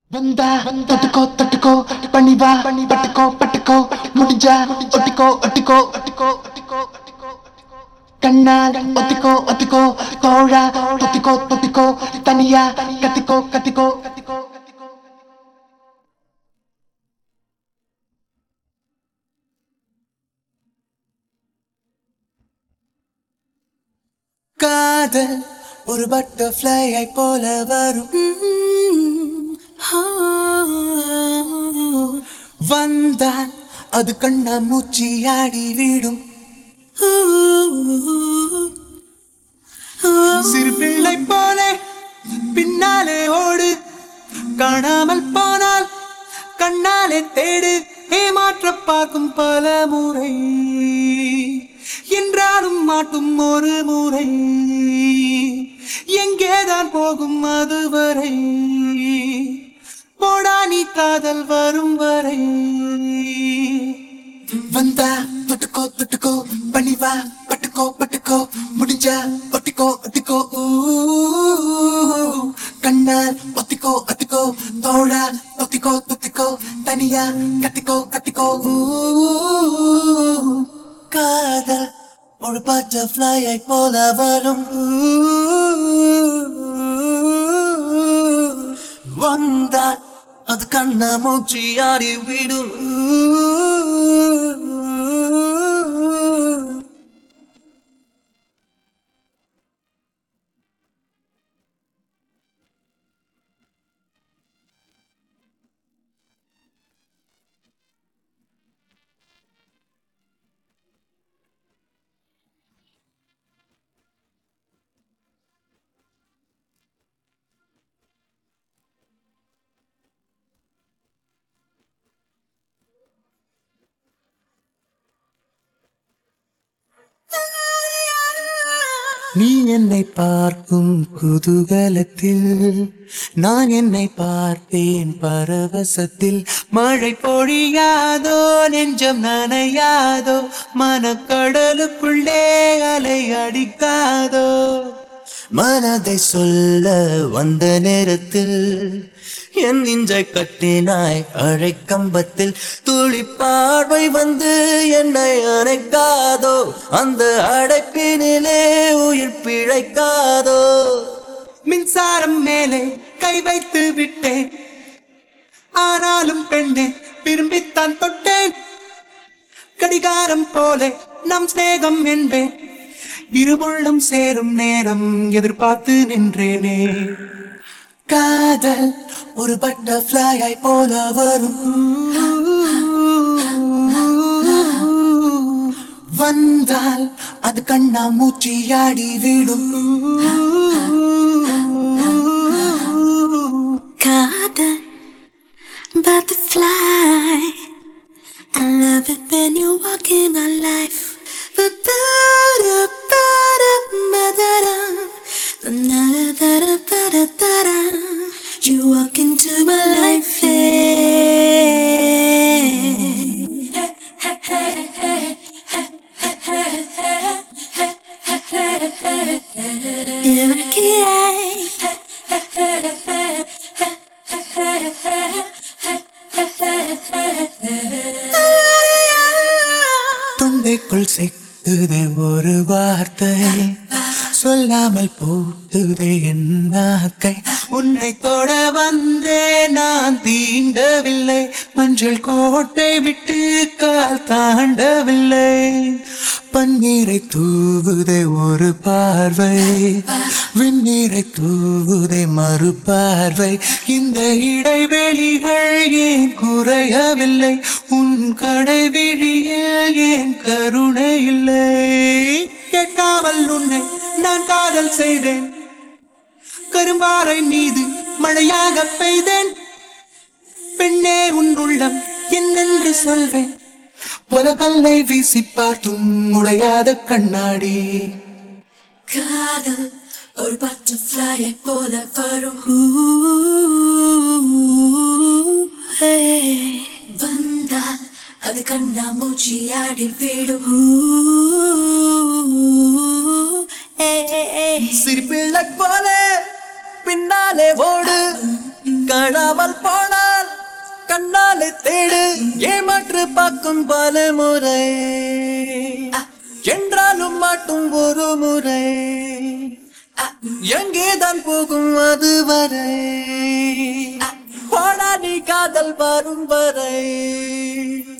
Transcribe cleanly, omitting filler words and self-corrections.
வந்தா தொட்டுக்கோ தொட்டுக்கோ பணிவா பட்டுக்கோ பட்டுக்கோ முடிஞ்சா ஒட்டிக்கோ ஒட்டிக்கோ ஒட்டிக்கோ ஒட்டிக்கோ ஒட்டிக்கோ கண்ணால் ஒத்திக்கோ ஒத்திக்கோ தோழா ஒத்திக்கோ ஒத்திக்கோ தனியா கத்திக்கோ கத்திக்கோ கத்திக்கோ கத்திக்கோ காதல் ஒரு பட்டர்ஃப்ளையை போல வரும் வந்தால் அது கண்ணா மூச்சியாடி விடும் சிறு பிள்ளை போல பின்னாலே ஓடு காணாமல் போனால் கண்ணாலே தேடு ஏமாற்ற பார்க்கும் பல முறை என்றாலும் மாட்டும் ஒரு முறை எங்கேதான் போகும் அதுவரை போடா நீ காதல் வரும் வரை வந்தா தொட்டுக்கோ தொட்டுக்கோ பணிவா பட்டுக்கோ பட்டுக்கோ முடிஞ்சா ஒட்டிக்கோ ஒட்டிக்கோ கண்ணால் ஒத்திக்கோ ஒத்திக்கோ தோழா ஒத்திக்கோ ஒத்திக்கோ தனியா கத்திக்கோ கத்திக்கோ காதல் ஒரு பட்டர்ஃப்ளையை போல வரும் வந்தால் அது கண்ணா மூச்சியாடி விடும் நீ என்னை பார்க்கும் குதூகலத்தில் நான் என்னை பார்த்தேன் பரவசத்தில் மழை பொழியாதோ நெஞ்சம் நனையாதோ மனக்கடலுக்குள்ளே அலை அடிக்காதோ மனதை சொல்ல வந்த நேரத்தில் என் நெஞ்சை கட்டினாய் அழைக்கம்பத்தில் துளி பார்வை வந்து என்னை அணைக்காதோ அந்த அடைப்பினிலே உயிர் பிழைக்காதோ மின்சாரம் மேலே கை வைத்து விட்டேன் ஆனாலும் பெண்ணே விரும்பித்தான் தொட்டேன் கடிகாரம் போல நம் சிநேகம் என்பேன் இருமுள்ளம் சேரும் நேரம் எதிர்பார்த்து நின்றேனே காதல் ஒரு பட்டர்ஃப்ளையை போல வரும் வந்தால் அது கண்ணா மூச்சியாடி விடும் காதல் butterfly, I love it when you walk in my life. You walk into my life. தொண்டைக்குள் சிக்குதே ஒரு வார்த்தை சொல்லாமல் போட்டுதே என் நாக்கை உன்னை தொட வந்தே நான் தீண்டவில்லை மஞ்சள் கோட்டை விட்டு கால் தாண்டவில்லை பன்னீரை தூவுதே ஒரு பார்வை விண்ணீரை தூவுதே மறு பார்வை இந்த இடைவெளிகள் ஏன் குறையவில்லை உன் கடைவிழியில் ஏன் கருணை இல்லை கேட்காமல் உன்னை நான் காதல் செய்தேன் கரும்பாறை மீது மழையாக பெய்தேன் பெண்ணே உன் உள்ளம் என்னென்று சொல்வேன் பல கல்லை வீசி பார்த்தும் உடையாத கண்ணாடி காதல் ஒரு பட்டர்ஃப்ளையை போல வரும் வந்தால் அது கண்ணா மூச்சியாடி விடும் சிரிப்பிள்ளை போல பின்னாலே ஓடு காணாமல் போனால் கண்ணாலே தேடு ஏமாற்று பார்க்கும் பல முறை என்றாலும் மாட்டும் ஒரு முறை எங்கேதான் போகும் அதுவரை போடா நீ காதல் வரும் வரை